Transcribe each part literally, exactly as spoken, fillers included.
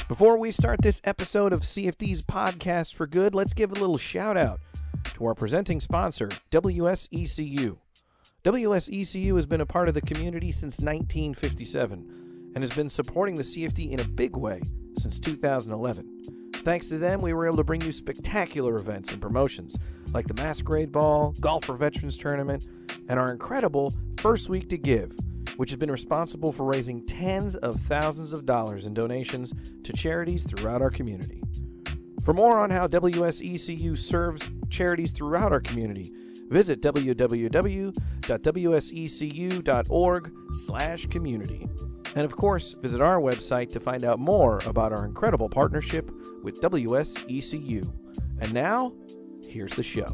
Before we start this episode of C F D's Podcast for Good, let's give a little shout out to our presenting sponsor, W S E C U. W S E C U has been a part of the community since nineteen fifty-seven and has been supporting the C F D in a big way since two thousand eleven. Thanks to them, we were able to bring you spectacular events and promotions like the Masquerade Ball, Golf for Veterans Tournament, and our incredible First Week to Give, which has been responsible for raising tens of thousands of dollars in donations to charities throughout our community. For more on how W S E C U serves charities throughout our community, visit w w w dot w s e c u dot org slash community. And of course, visit our website to find out more about our incredible partnership with W S E C U. And now, here's the show.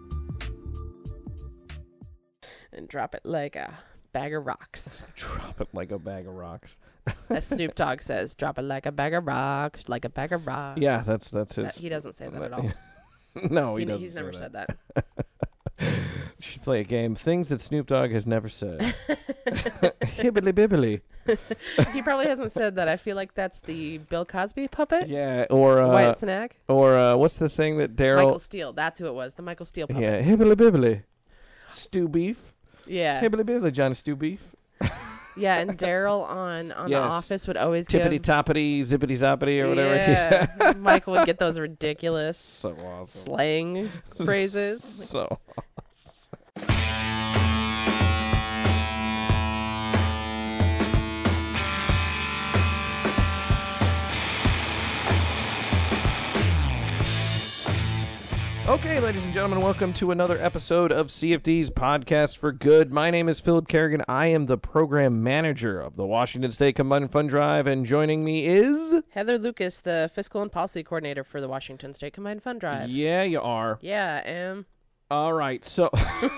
And drop it like a bag of rocks. Drop it like a bag of rocks. As Snoop Dogg says, drop it like a bag of rocks, like a bag of rocks. Yeah, that's that's his. That, he doesn't say that at all. No, he, he doesn't. He's never say said that. that. You should play a game. Things that Snoop Dogg has never said. Hibbly bibbly. He probably hasn't said that. I feel like that's the Bill Cosby puppet. Yeah, or uh, Wyatt Cenac. Or uh, what's the thing that Daryl? Michael Steele. That's who it was. The Michael Steele puppet. Yeah, hibbly bibbly. Stew beef. Yeah. Hibbly bibbly, Johnny Stew beef. Yeah, and Daryl on on Yes. The Office would always Tippity give toppity, zippity zoppity, or whatever. Yeah. Michael would get those ridiculous So awesome. slang phrases. So awesome. Okay, ladies and gentlemen, welcome to another episode of C F D's Podcast for Good. My name is Philip Kerrigan. I am the program manager of the Washington State Combined Fund Drive, and joining me is... Heather Lucas, the fiscal and policy coordinator for the Washington State Combined Fund Drive. Yeah, you are. Yeah, I am. All right, so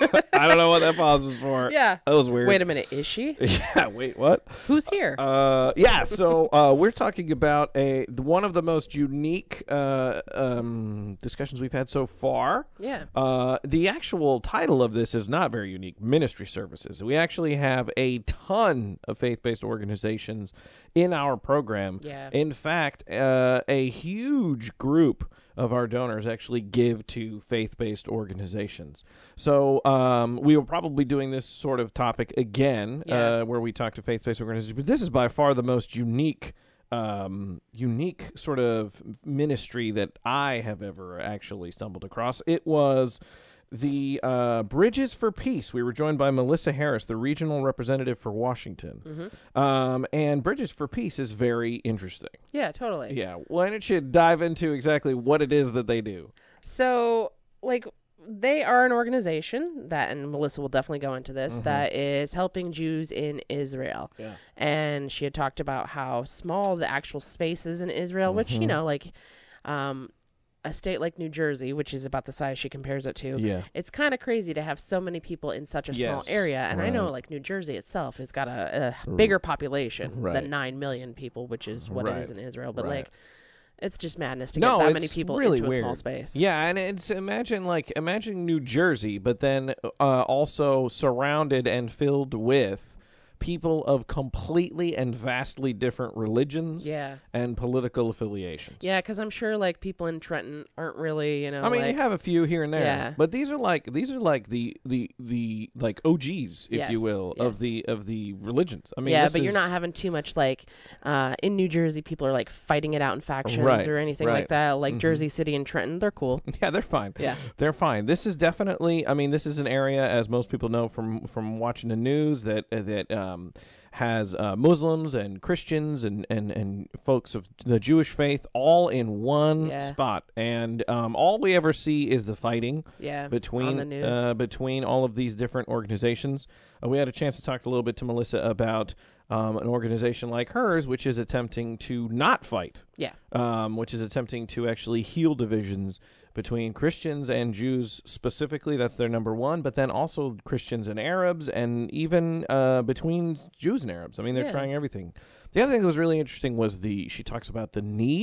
I don't know what that pause was for. Yeah. That was weird. Wait a minute, is she? Yeah, wait, what? Who's here? Uh, yeah, so uh, we're talking about a one of the most unique uh, um, discussions we've had so far. Yeah. Uh, the actual title of this is not very unique, Ministry Services. We actually have a ton of faith-based organizations in our program. Yeah. In fact, uh, a huge group of our donors actually give to faith-based organizations. So um, we will probably doing this sort of topic again, Yeah. uh, where we talk to faith-based organizations. But this is by far the most unique, um, unique sort of ministry that I have ever actually stumbled across. It was the uh, Bridges for Peace. We were joined by Melissa Harris, the regional representative for Washington. Mm-hmm. Um, and Bridges for Peace is very interesting. Yeah, totally. Yeah. Why don't you dive into exactly what it is that they do? So, like, they are an organization that, and Melissa will definitely go into this, Mhm. that is helping Jews in Israel. Yeah. And she had talked about how small the actual space is in Israel, which, you Mhm. know, like, um, a state like New Jersey, which is about the size she compares it to, Yeah. it's kind of crazy to have so many people in such a small Yes, area. And I know, right. like, New Jersey itself has got a, a bigger population Right. than nine million people, which is what Right. it is in Israel. But, Right. like, it's just madness to No, get that many it's people really into a weird. small space. Yeah, and it's imagine like imagine New Jersey, but then uh, also surrounded and filled with people of completely and vastly different religions Yeah. and political affiliations. Yeah, because I'm sure, like, people in Trenton aren't really, you know, I mean, like, you have a few here and there, Yeah. but these are like these are like the the the like O Gs, if Yes, you will, yes. of the of the religions. I mean, yeah, this but you're is- not having too much, like, uh, in New Jersey, people are, like, fighting it out in factions Right, or anything right. like that. Like, Mhm. Jersey City and Trenton, they're cool. Yeah, they're fine. Yeah. They're fine. This is definitely, I mean, this is an area, as most people know from from watching the news, that that um, has uh, Muslims and Christians and, and, and folks of the Jewish faith all in one Yeah. spot. And um, all we ever see is the fighting Yeah, on between the news. uh, between all of these different organizations. Uh, we had a chance to talk a little bit to Melissa about um, an organization like hers, which is attempting to not fight. Yeah. Um, which is attempting to actually heal divisions between Christians and Jews specifically. That's their number one, but then also Christians and Arabs, and even uh, between Jews and Arabs. I mean, they're Yeah. trying everything. The other thing that was really interesting was the she talks about the need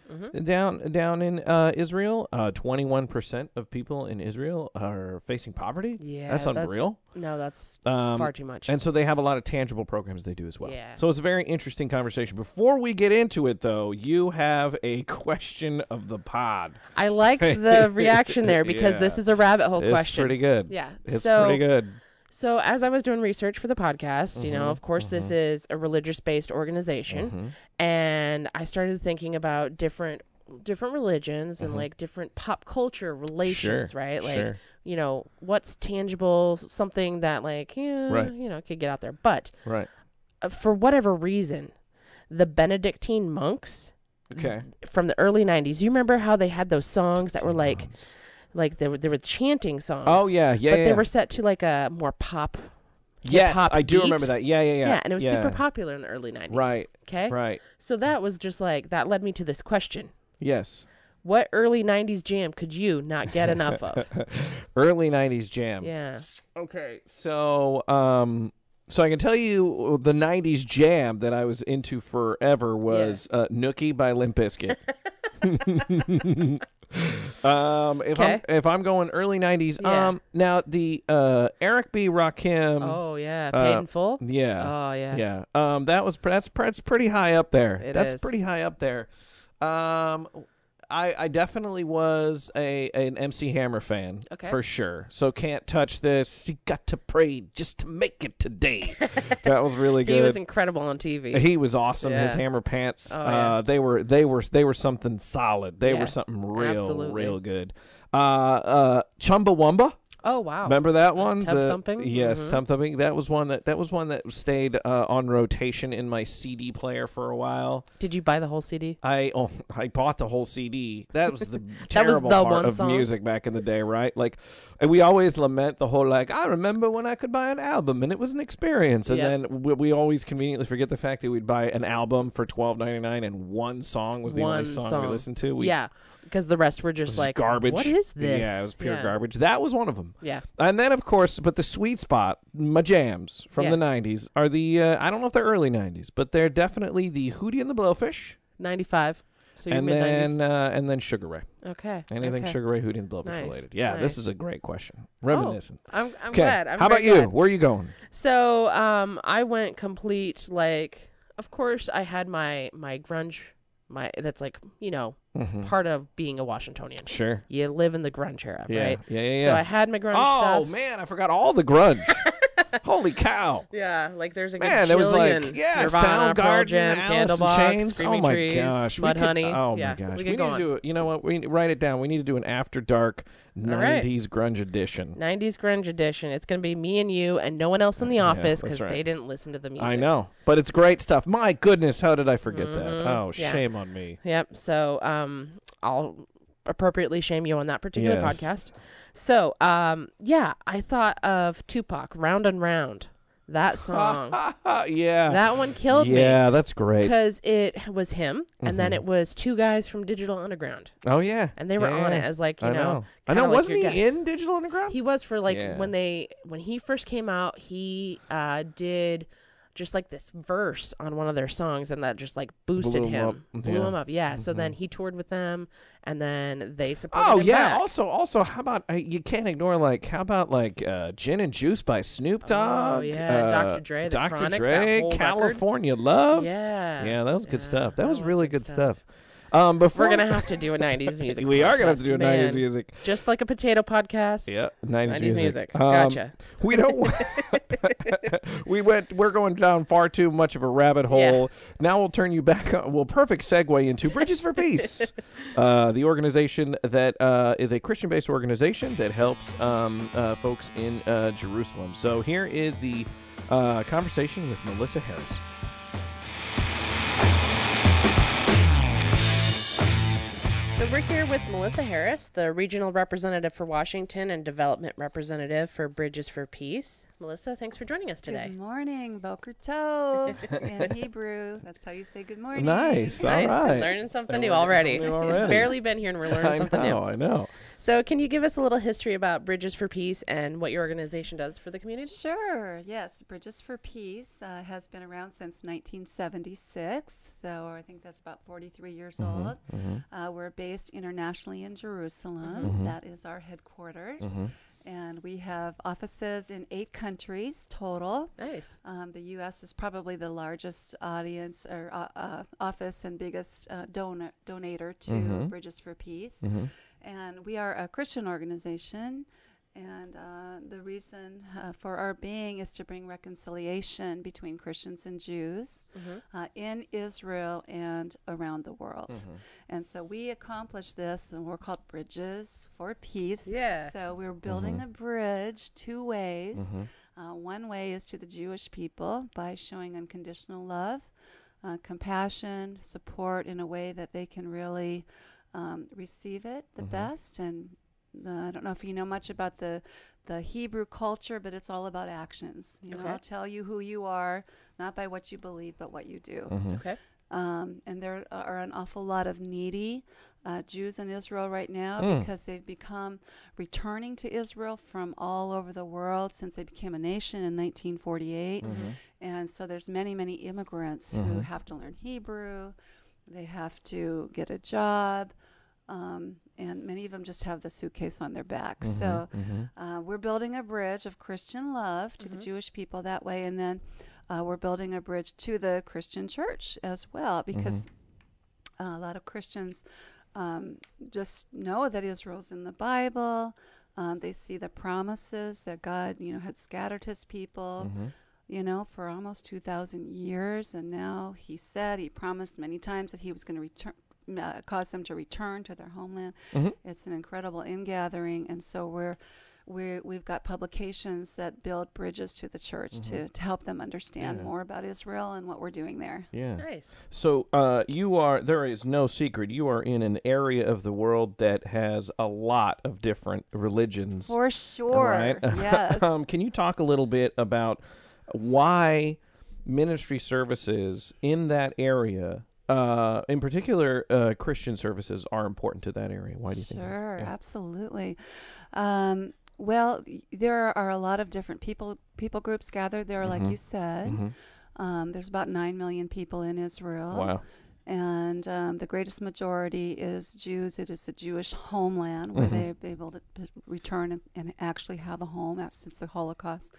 Mm-hmm. down down in uh, Israel. Uh, twenty-one percent of people in Israel are facing poverty. Yeah, that's unreal. No, that's Um, far too much. And so they have a lot of tangible programs they do as well. Yeah. So it's a very interesting conversation. Before we get into it, though, you have a question of the pod. I like the reaction there because Yeah. this is a rabbit hole It's question. pretty good. Yeah. It's so, pretty good. So as I was doing research for the podcast, you know, Mhm, of course, this is a religious-based organization, Mhm. and I started thinking about different different religions and Mhm. like different pop culture relations, Sure, right? Like, sure. you know, what's tangible, something that like, yeah, Right. you know, could get out there. But Right. uh, for whatever reason, the Benedictine monks Okay. from the early nineties, you remember how they had those songs that were like, like they were, they were chanting songs. Oh, yeah. Yeah. but yeah. they were set to like a more pop. Yes, hip-hop I do beat. remember that. Yeah, yeah, yeah. Yeah, and it was super popular in the early nineties. Right. Okay. Right. So that was just like, that led me to this question. Yes. What early nineties jam could you not get enough of? Early nineties jam. Yeah. Okay. So, um, so I can tell you the nineties jam that I was into forever was uh, Nookie by Limp Bizkit. um, if I'm Okay. if I'm going early nineties, Yeah. um, now the uh Eric B. Rakim. Oh, yeah. uh, Paid in full? Yeah. Oh, yeah. Yeah. Um, that was that's that's pretty high up there. It that's is. pretty high up there. Um, I I definitely was a an M C Hammer fan Okay. for sure. So Can't Touch This. You got to pray just to make it today. That was really good. He was incredible on T V. He was awesome. His Yeah. Hammer pants. Oh, uh, yeah. they were they were they were something solid. They Yeah. were something real Absolutely. real good. Uh, uh, Chumbawamba. Oh, wow. Remember that one? Tub The- Thumping? Yes, Mhm. Tub Thumping. That was one that that was one that stayed uh, on rotation in my C D player for a while. Did you buy the whole C D? I oh, I bought the whole C D. That was the That was terrible the part one of song? music back in the day, right? Like, and we always lament the whole like, I remember when I could buy an album and it was an experience, and Yep. then we, we always conveniently forget the fact that we'd buy an album for twelve ninety nine and one song was the One only song, we song. listened to. We, Yeah. Because the rest were it just was like, garbage. what is this? Yeah, it was pure Yeah. garbage. That was one of them. Yeah. And then, of course, but the sweet spot, my jams from Yeah. the nineties are the, uh, I don't know if they're early nineties, but they're definitely the Hootie and the Blowfish, ninety-five. So you're and mid-nineties. then uh, and then Sugar Ray. Okay. Anything okay. Sugar Ray, Hootie and the Blowfish Nice, related. Yeah, nice. this is a great question. Reminiscent. I'm, I'm Okay, glad. I'm how about very you? glad. Where are you going? So, um, I went complete, like, of course, I had my, my grunge, my, that's like, you know, Mm-hmm. part of being a Washingtonian. Sure. You live in the grunge era, Yeah. right? Yeah, yeah, yeah. So I had my grunge oh, stuff. man, I forgot all the grunge. Holy cow. Yeah, like there's a Man, there was like, gajillion. yeah, Nirvana, Pearl Soundgarden, Jam, Alice in Candlebox, Chains. Screaming oh my Trees, gosh, we could- Mudhoney. Oh yeah, my gosh, we we, get need going. to do it. You know what? We need to write it down. We need to do an after dark right. nineties grunge edition. nineties grunge edition. It's gonna be me and you and no one else in the Yeah, office that's because right. they didn't listen to the music. I know, but it's great stuff. My goodness, how did I forget that? Mhm, Oh, yeah. shame on me. Yep. So um, I'll appropriately shame you on that particular Yes. podcast. So um, yeah, I thought of Tupac, Round and Round. That song. yeah. That one killed me. yeah, that's great. Because it was him, and then Mhm. it was two guys from Digital Underground, Oh yeah, and they were Yeah, on yeah. it as like you I know, know. I kinda know. like Wasn't he your guest. in Digital Underground? He was for like Yeah. when they when he first came out, he uh, did just like this verse on one of their songs, and that just like boosted Blew him him, up. blew Yeah. him up. Yeah. So then Mhm. he toured with them, and then they supported Oh him yeah. back. Also, also, how about uh, you can't ignore like how about like uh, Gin and Juice by Snoop Dogg? Oh, yeah, uh, Doctor Dre, The Doctor Chronic, Dre, that whole record. California Love. Yeah. Yeah, that was good Yeah, stuff. That, that was, was really good good stuff. Um, We're before gonna have to do a nineties music. we are gonna have to podcast. do a nineties Man, music. Just like a potato podcast. Yeah, nineties, nineties music. music. Um, Gotcha. We don't. we went. We're going down far too much of a rabbit hole. Now we'll turn you back. On, well, perfect segue into Bridges for Peace, uh, the organization that uh, is a Christian-based organization that helps um, uh, folks in uh, Jerusalem. So here is the uh, conversation with Melissa Harris. So we're here with Melissa Harris, the regional representative for Washington and development representative for Bridges for Peace. Melissa, thanks for joining us today. Good morning, Boker Tov in Hebrew. That's how you say good morning. Nice. All Nice. right. Learning something And new we're learning already. something new already. Barely been here and we're learning I something know, new. I know. So can you give us a little history about Bridges for Peace and what your organization does for the community? Sure. Yes, Bridges for Peace uh, has been around since nineteen seventy-six. So I think that's about forty-three years Mhm, old. mhm, Uh, we're based internationally in Jerusalem. Mhm. That is our headquarters. mhm. And we have offices in eight countries total. Nice. Um, the U S is probably the largest audience or uh, uh, office and biggest uh, donor donator to Mhm. Bridges for Peace. Mhm. And we are a Christian organization. And uh, the reason uh, for our being is to bring reconciliation between Christians and Jews Mhm. uh, in Israel and around the world. Mhm. And so we accomplish this, and we're called Bridges for Peace. Yeah. So we're building Mhm. a bridge two ways. Mhm. Uh, one way is to the Jewish people by showing unconditional love, uh, compassion, support in a way that they can really um, receive it the Mhm. best. And uh, I don't know if you know much about the the Hebrew culture, but it's all about actions. You know, Okay. I'll tell you who you are, not by what you believe, but what you do. Mhm. Okay. Um, and there are an awful lot of needy uh, Jews in Israel right now Mm. because they've become returning to Israel from all over the world since they became a nation in nineteen forty-eight. Mhm. And so there's many, many immigrants who Mhm. have to learn Hebrew. They have to get a job. Um, and many of them just have the suitcase on their back. Mhm. So Mhm. uh, we're building a bridge of Christian love to the Mhm. Jewish people that way. And then uh, we're building a bridge to the Christian church as well, because uh, a lot of Christians um, just know that Israel's in the Bible. Um, they see the promises that God, you know, had scattered his people, Mhm. you know, for almost two thousand years. And now he said, he promised many times that he was going to return, uh, cause them to return to their homeland. Mhm. It's an incredible ingathering. And so we're, we're, we've got publications that build bridges to the church to, to help them understand Yeah. more about Israel and what we're doing there. Yeah. Nice. So uh, you are, there is no secret, you are in an area of the world that has a lot of different religions. For sure. Right? Yes. um, can you talk a little bit about why ministry services in that area, uh, in particular uh, Christian services, are important to that area? Why do you think that? Sure, Yeah. absolutely. Um, well, y- there are a lot of different people people groups gathered there, like Mhm. you said. Mhm. Um, there's about nine million people in Israel. Wow. And um, the greatest majority is Jews. It is a Jewish homeland where Mhm. they've been able to p- return and, and actually have a home af- since the Holocaust.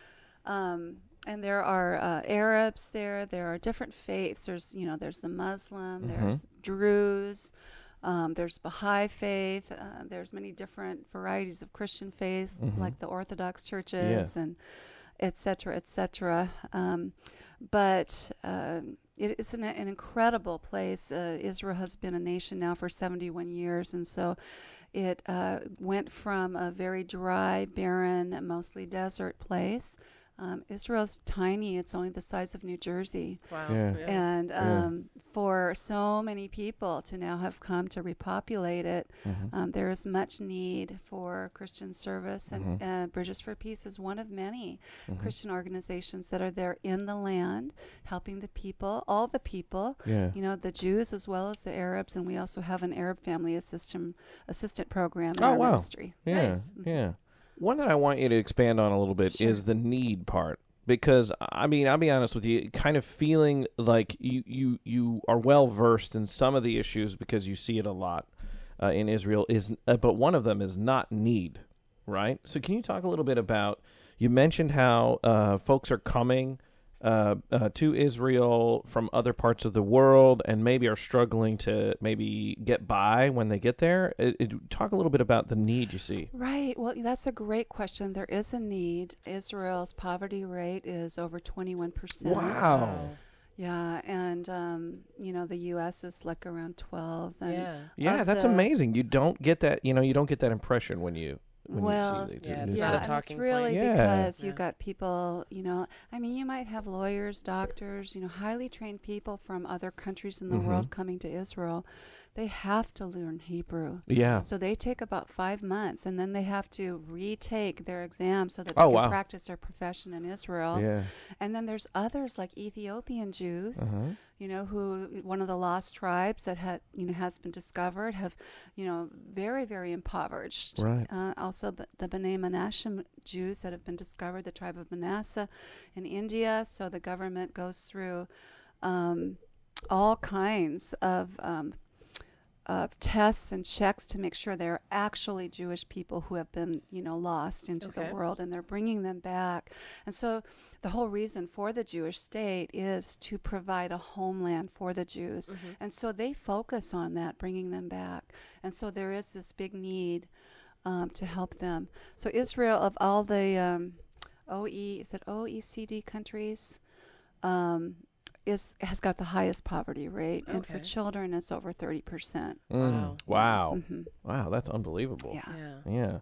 Um, and there are uh, Arabs there. There are different faiths. There's, you know, there's the Muslim. Mhm. There's Druze. Um, there's Baha'i faith. Uh, there's many different varieties of Christian faith, Mhm. like the Orthodox churches and et cetera, et cetera. Um, but um it is an, an incredible place. Uh, Israel has been a nation now for seventy-one years, and so it uh, went from a very dry, barren, mostly desert place. Um, Israel's tiny. It's only the size of New Jersey. Wow. Yeah. And Yeah. um, for so many people to now have come to repopulate it, Mhm. um, there is much need for Christian service. And Mhm. uh, Bridges for Peace is one of many Mhm. Christian organizations that are there in the land, helping the people, all the people, Yeah. you know, the Jews as well as the Arabs. And we also have an Arab family assistant, assistant program in Oh, our wow. ministry. Yeah, Nice. yeah. One that I want you to expand on a little bit Sure. is the need part. Because I mean, I'll be honest with you, kind of feeling like you you, you are well versed in some of the issues because you see it a lot uh, in Israel. Is uh, but one of them is not need, right? So can you talk a little bit about? You mentioned how uh, folks are coming uh, uh, to Israel from other parts of the world and maybe are struggling to maybe get by when they get there. It, it, talk a little bit about the need you see. Right. Well, that's a great question. There is a need. Israel's poverty rate is over twenty-one percent. Wow. Yeah, and um, you know, the U S is like around twelve. And Yeah. Yeah, of that's the- amazing. You don't get that, you know, you don't get that impression when you when Well, you see yeah, the it's news not a yeah, and talking it's really point. Yeah. because Yeah. you've got people, you know, I mean, you might have lawyers, doctors, you know, highly trained people from other countries in the Mhm. world coming to Israel. They have to learn Hebrew. Yeah. So they take about five months, and then they have to retake their exam so that Oh, they can wow. practice their profession in Israel. Yeah. And then there's others like Ethiopian Jews, Uh-huh. you know, who one of the lost tribes that had, you know, has been discovered, have, you know, very, very impoverished. Right. Uh, also, b- the B'nai Menashe Jews that have been discovered, the tribe of Manasseh in India. So the government goes through um, all kinds of um, of tests and checks to make sure they're actually Jewish people who have been, you know, lost into Okay. the world, and they're bringing them back. And so the whole reason for the Jewish state is to provide a homeland for the Jews. Mm-hmm. And so they focus on that, bringing them back. And so there is this big need um, to help them. So Israel, of all the um, O E, is it O E C D countries, um, is has got the highest poverty rate, and for Okay. children, it's over thirty percent. Mm. Wow. Wow. hmm Wow, that's unbelievable. Yeah. Yeah. Yeah.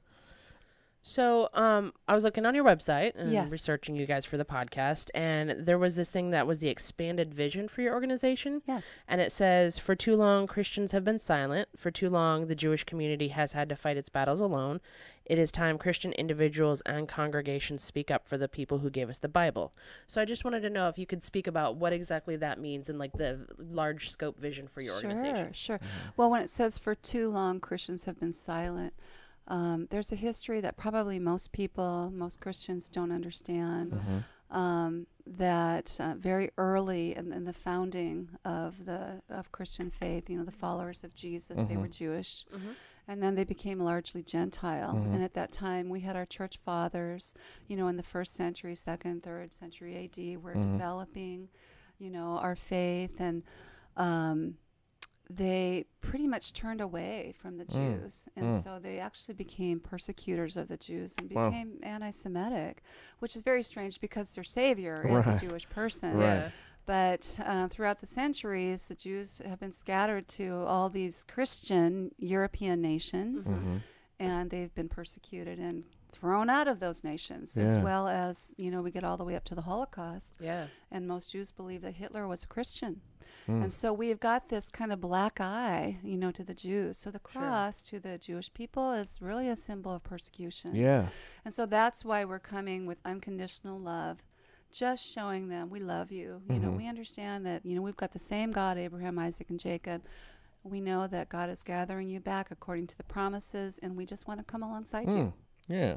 So, um, I was looking on your website and Yes. researching you guys for the podcast, and there was this thing that was the expanded vision for your organization. Yes. And it says, for too long, Christians have been silent. For too long, the Jewish community has had to fight its battles alone. It is time Christian individuals and congregations speak up for the people who gave us the Bible. So I just wanted to know if you could speak about what exactly that means and like the large scope vision for your sure, organization. Sure. Mm-hmm. Well, when it says for too long, Christians have been silent, um, there's a history that probably most people, most Christians don't understand. Mhm. Um, that uh, very early in, in the founding of the of Christian faith, you know, the followers of Jesus, they Mhm. were Jewish, Mm-hmm. and then they became largely Gentile. Mhm. And at that time, we had our church fathers, you know, in the first century, second, third century A D, were Mhm. developing, you know, our faith, and um, they pretty much turned away from the Mm. Jews. And Mm. so they actually became persecutors of the Jews and Wow. became anti-Semitic, which is very strange because their savior is Right. a Jewish person. Right. Yeah. But uh, throughout the centuries, the Jews have been scattered to all these Christian European nations, Mhm. Mhm. and they've been persecuted and thrown out of those nations, as Yeah. well as, you know, we get all the way up to the Holocaust. Yeah. And most Jews believe that Hitler was a Christian. Mm. And so we've got this kind of black eye, you know, to the Jews. So the Sure. cross to the Jewish people is really a symbol of persecution. Yeah. And so that's why we're coming with unconditional love, just showing them we love you. You know, Mhm. we understand that, you know, we've got the same God, Abraham, Isaac, and Jacob. We know that God is gathering you back according to the promises, and we just want to come alongside you. Mm. Yeah.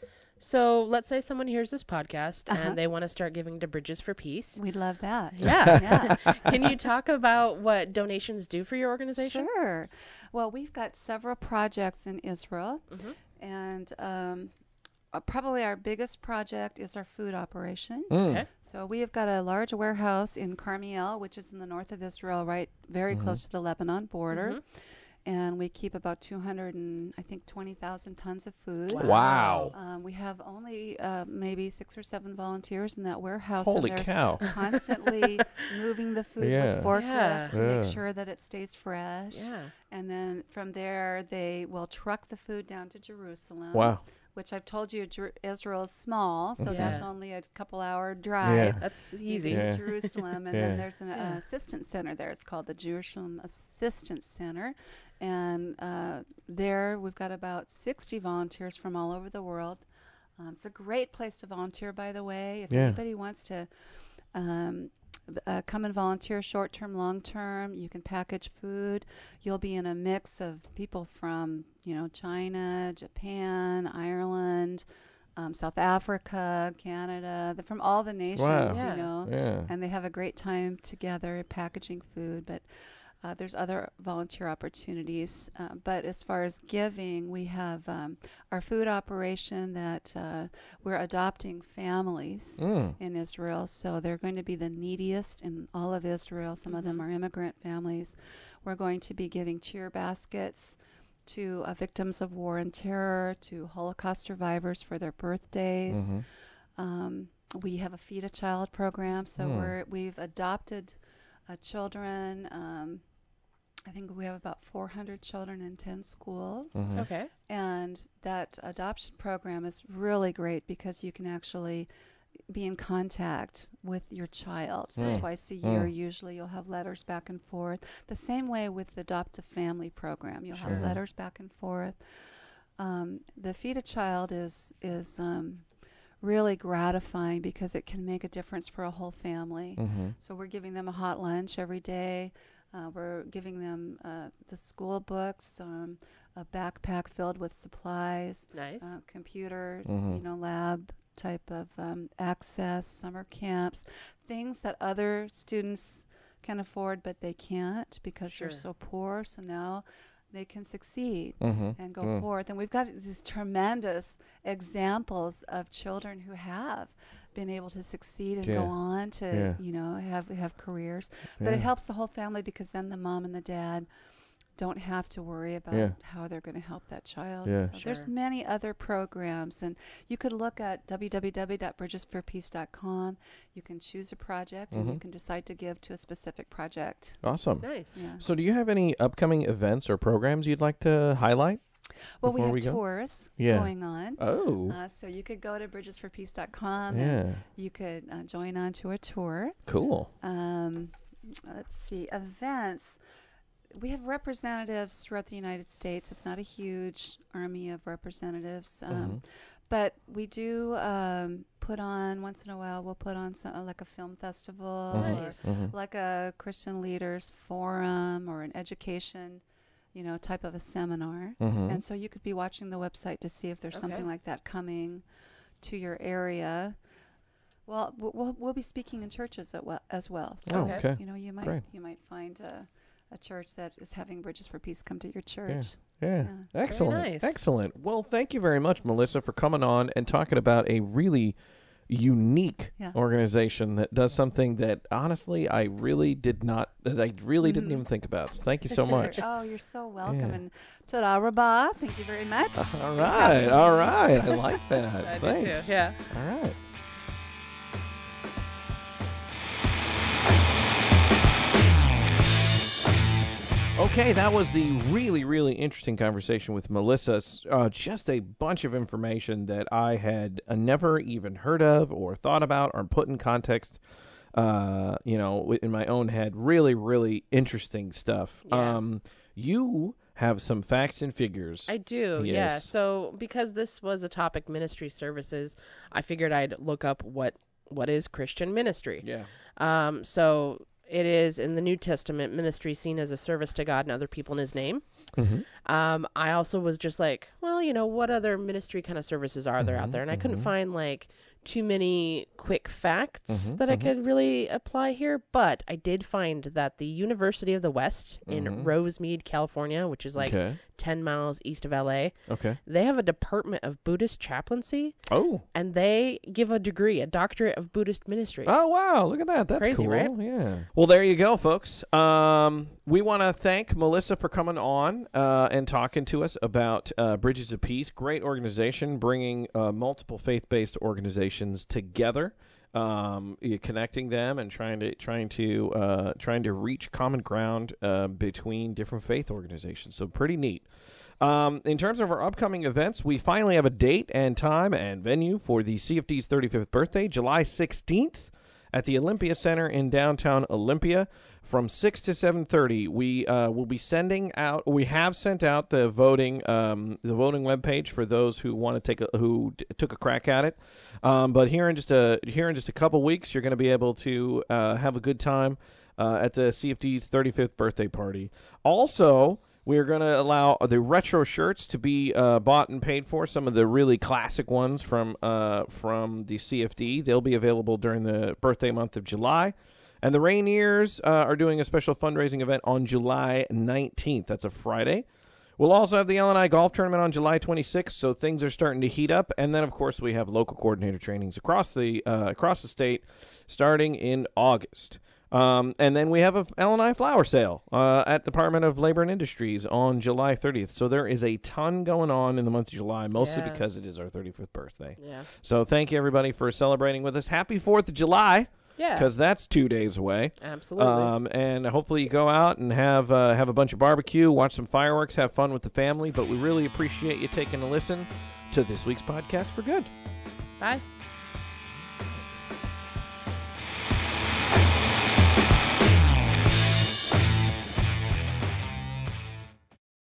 So let's say someone hears this podcast Uh-huh. and they want to start giving to Bridges for Peace. We'd love that. Yeah. Yeah. Can you talk about what donations do for your organization? Sure. Well, we've got several projects in Israel, Mm-hmm. and um, uh, probably our biggest project is our food operation. Mm. Okay. So we have got a large warehouse in Carmiel, which is in the north of Israel, right, very Mhm. close to the Lebanon border, Mhm. and we keep about two hundred and I think twenty thousand tons of food. Wow. Um, we have only uh, maybe six or seven volunteers in that warehouse. Holy and they're cow. constantly moving the food Yeah. with forklifts Yeah. to make Yeah. sure that it stays fresh. Yeah. And then from there, they will truck the food down to Jerusalem. Wow. Which I've told you, Jer- Israel is small, so Yeah. that's only a couple hour drive. Yeah. That's You easy. get Yeah. to Jerusalem, and Yeah. then there's an Yeah. uh, assistance center there. It's called the Jerusalem Assistance Center, and uh, there we've got about sixty volunteers from all over the world. Um, it's a great place to volunteer, by the way. If Yeah. anybody wants to um, b- uh, come and volunteer, short term, long term, you can package food. You'll be in a mix of people from, you know, China, Japan, Ireland, um, South Africa, Canada, the, from all the nations, Wow. Yeah. you know, Yeah. and they have a great time together packaging food. But uh, there's other volunteer opportunities. Uh, but as far as giving, we have um, our food operation that uh, we're adopting families Mm. in Israel. So they're going to be the neediest in all of Israel. Some of them Mhm. are immigrant families. We're going to be giving cheer baskets to uh, victims of war and terror, to Holocaust survivors for their birthdays. Mhm. Um, we have a Feed a Child program, so Hmm. we're we've adopted uh, children um, I think we have about four hundred children in ten schools. Mhm. Okay. And that adoption program is really great because you can actually be in contact with your child. So Mm. twice a year, Mm. usually you'll have letters back and forth. The same way with the Adopt a Family program. You'll Sure. have letters back and forth. Um, the Feed a Child is, is um, really gratifying because it can make a difference for a whole family. Mhm. So we're giving them a hot lunch every day. Uh, we're giving them uh, the school books, um, a backpack filled with supplies, Nice. uh, computer, Mhm. you know, lab type of um, access, summer camps, things that other students can afford, but they can't because Sure. they're so poor. So now they can succeed Mhm. and go Mm. forth. And we've got these tremendous examples of children who have been able to succeed and Yeah. go on to, Yeah. you know, have have careers. But Yeah. it helps the whole family because then the mom and the dad don't have to worry about Yeah. how they're going to help that child. Yeah. So there's Sure. many other programs, and you could look at w w w dot bridges for peace dot com. You can choose a project, and you Mhm. can decide to give to a specific project. Awesome. Nice. Yeah. So, do you have any upcoming events or programs you'd like to highlight? Well, we before have we go? tours Yeah. going on. Oh. Uh, so you could go to bridges for peace dot com and Yeah. you could uh, join on to a tour. Cool. Um, let's see, events. We have representatives throughout the United States. It's not a huge army of representatives, um, Mhm. but we do um, put on, once in a while, we'll put on some, uh, like a film festival Mhm. Nice. or Mhm. like a Christian Leaders Forum or an education, you know, type of a seminar. Mhm. And so you could be watching the website to see if there's Okay. something like that coming to your area. Well, w- we'll, we'll be speaking in churches at well, as well. So, Oh, Okay. okay. you know, you might Great. you might find a, a church that is having Bridges for Peace come to your church. Yeah. Yeah. Excellent. nice. Excellent. Well, thank you very much, Melissa, for coming on and talking about a really unique Yeah. organization that does something that honestly I really did not that I really didn't Mhm. even think about. So thank you so Sure. much. Oh, you're so welcome. Yeah. And Toda Rabah, thank you very much. All right. All right. I like that. I do Thanks. too. Yeah. All right. Okay, that was the really, really interesting conversation with Melissa. S- Uh, just a bunch of information that I had uh, never even heard of or thought about or put in context, uh, you know, wi- in my own head. Really, really interesting stuff. Yeah. Um, you have some facts and figures. I do, yeah. Yes. So because this was a topic, ministry services, I figured I'd look up what what is Christian ministry. yeah. Um, so it is in the New Testament, ministry seen as a service to God and other people in His name. Mm-hmm. Um, I also was just like, well, you know, what other ministry kind of services are there out Mhm, there? And I couldn't mhm. find like too many quick facts Mhm, that I mhm. could really apply here. But I did find that the University of the West in Mhm. Rosemead, California, which is like okay. ten miles east of L A, Okay. they have a department of Buddhist chaplaincy, Oh. and they give a degree, a doctorate of Buddhist ministry. Oh, wow. Look at that. That's Crazy, cool. right? Yeah. Well, there you go, folks. Um, we want to thank Melissa for coming on uh, and talking to us about uh, Bridges of Peace. Great organization, bringing uh, multiple faith-based organizations together, um, y- connecting them and trying to trying to uh, trying to reach common ground uh, between different faith organizations. So pretty neat. Um, in terms of our upcoming events, we finally have a date and time and venue for the C F D's thirty-fifth birthday, July sixteenth at the Olympia Center in downtown Olympia from six to seven thirty. We uh, will be sending out, we have sent out the voting um, the voting webpage for those who want to take a, who d- took a crack at it. Um, but here in just a here in just a couple weeks, you're going to be able to uh, have a good time uh, at the C F D's thirty-fifth birthday party. Also, we're going to allow the retro shirts to be uh, bought and paid for. Some of the really classic ones from uh, from the C F D. They'll be available during the birthday month of July. And the Rainiers uh, are doing a special fundraising event on July nineteenth. That's a Friday. We'll also have the L and I Golf Tournament on July twenty-sixth, so things are starting to heat up. And then, of course, we have local coordinator trainings across the uh, across the state starting in August. Um, and then we have a L and I flower sale uh, at Department of Labor and Industries on July thirtieth. So there is a ton going on in the month of July, mostly Yeah. because it is our thirty-fifth birthday. Yeah. So thank you, everybody, for celebrating with us. Happy fourth of July. Yeah. Because that's two days away. Absolutely. Um, and hopefully you go out and have uh, have a bunch of barbecue, watch some fireworks, have fun with the family. But we really appreciate you taking a listen to this week's Podcast for Good. Bye.